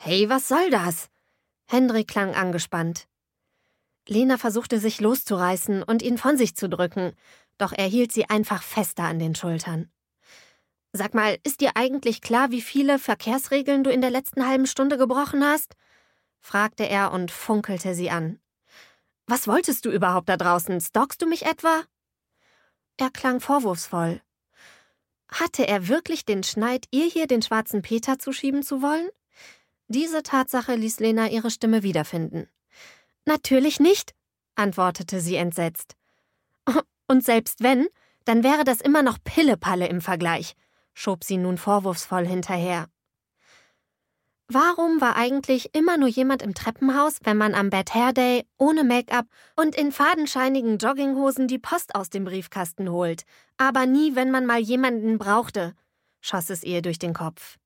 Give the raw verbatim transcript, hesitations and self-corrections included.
Hey, was soll das? Hendrik klang angespannt. Lena versuchte sich loszureißen und ihn von sich zu drücken, doch er hielt sie einfach fester an den Schultern. Sag mal, ist dir eigentlich klar, wie viele Verkehrsregeln du in der letzten halben Stunde gebrochen hast? Fragte er und funkelte sie an. Was wolltest du überhaupt da draußen? Stalkst du mich etwa? Er klang vorwurfsvoll. Hatte er wirklich den Schneid, ihr hier den schwarzen Peter zuschieben zu wollen? Diese Tatsache ließ Lena ihre Stimme wiederfinden. Natürlich nicht, antwortete sie entsetzt. Und selbst wenn, dann wäre das immer noch Pillepalle im Vergleich, schob sie nun vorwurfsvoll hinterher. Warum war eigentlich immer nur jemand im Treppenhaus, wenn man am Bad Hair Day ohne Make-up und in fadenscheinigen Jogginghosen die Post aus dem Briefkasten holt, aber nie, wenn man mal jemanden brauchte, schoss es ihr durch den Kopf.